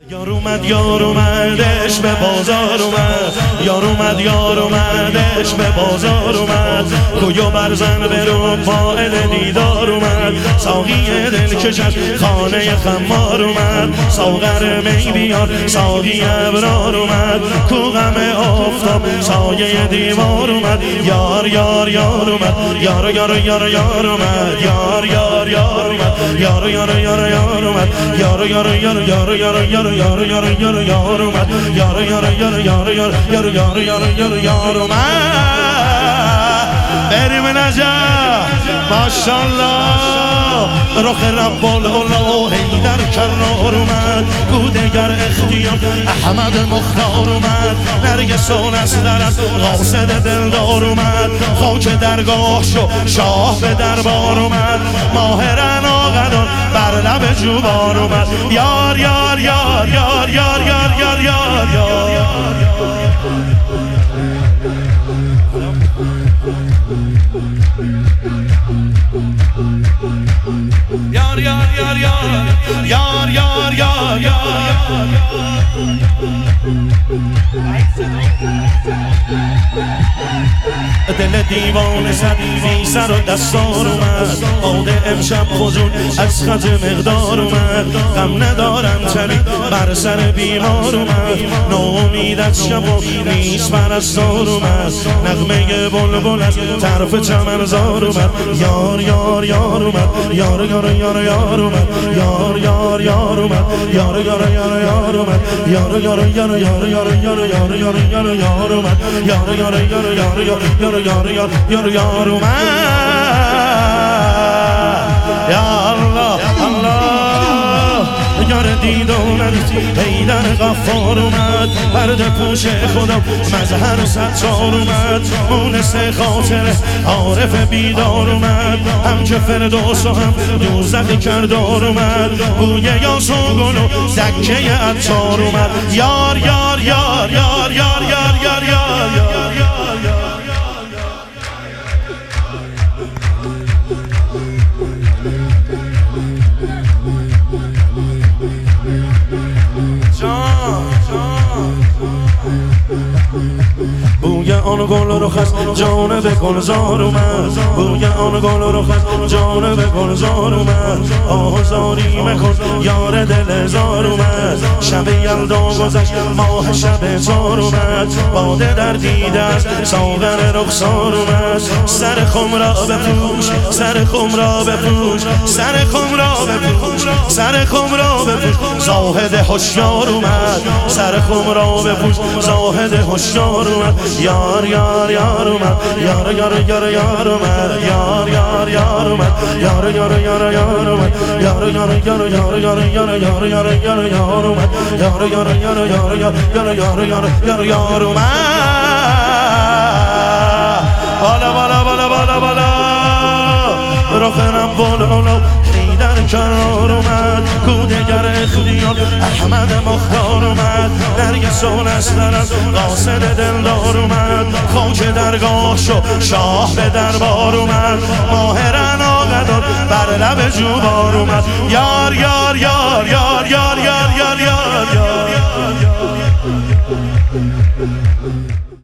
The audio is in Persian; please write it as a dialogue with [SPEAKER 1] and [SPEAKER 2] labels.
[SPEAKER 1] یار اومدش به بازار اومد، یار اومدش به بازار اومد، کویو برزن برو فاعل دیدار اومد، ساقی دلکش از خانه خمار اومد، ساغر می بیار ساقی ابرار اومد، کو غم آفتاب سایه دیوار اومد، یار یار یار اومد، یار یار یار یار اومد، یار یار یار اومد، یار یار یار یار اومد، یار یار یار یار یار یار یار یار یار یار اومد، یار یار یار یار یار یار یار یار یار یار اومد. بریم نجف ماشاءالله، رخ رب العلا حیدر کرار اومد، گودگر اختیار احمد مختار اومد، نرگس و نسترن قاصد دلدار اومد، خاک درگاه شو شاه به دربار اومد، ماهرن آقدان بر لب جوبار اومد، یار یار یار یار یار یار یار یار یار یار یار یار یار یار یار یار دل دیوانه زد بی سر و دستار اومد، آده امشب خجول از خط مقدار اومد، غم ندارم تری بر سر بیمار اومد، ناامید از شب و نیست پرستار اومد، نغمه بلبل از طرف چمنزار اومد، یار یار یار اومد، یار یار یار یار اومد، یار یار یار اومد، یار یار یار یار اومد، یار یار یار یار یار یار یار یار یار یار اومد، یار یار یار یار یار یار یار یار یار اومد، یا الله الله، یار دیدونت حیدر غفار اومد، پرده پوش خودم مظهر ستار اومد، مونس خاطر عارف بیدار اومد، هم که فردوس و هم دوزخ کردار اومد، بوی یاس و گل و دکه عطار اومد، یار یار یار یار یار یار یار یار یار بوی آن گل رو خست جانب گلزار اومد، بوی آن گل رو خست جانب گلزار اومد، آزاری مکن یار دل زار اومد، شب یلدا گذشت ماه شب زار اومد، باده در دیده است ساغر رخسار اومد، سر خم را بپوش سر خم را بپوش سر خم را بپوش سر خم را بپوش، زاهد هوشیار اومد، سر خم را بپوش زاهد هوشیار اومد، یار یار یار اومد، یار یار یار یار اومد، یار یار یار اومد، یار یار یار یار اومد، یار یار یار یار یار یار یار یار یار یار اومد، یار یار یار یار یار یار یار یار یار اومد، بالا بالا بالا بالا بالا، رخ رب العلا حیدر کرار اومد، گودگر اختیار احمد مختار اومد، نرگس و نسترن قاصد دلدار اومد، خاک درگاه شو شاه به دربار اومد، ماهرن آقدان بر لب جوبار اومد، یار یار یار یار یار